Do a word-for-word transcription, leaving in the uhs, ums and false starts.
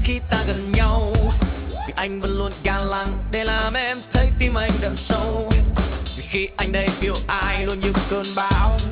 khi ta gần nhau, vì anh vẫn luôn ga lăng để làm em thấy tim anh đậm sâu. Vì khi anh đây yêu ai luôn như cơn bão,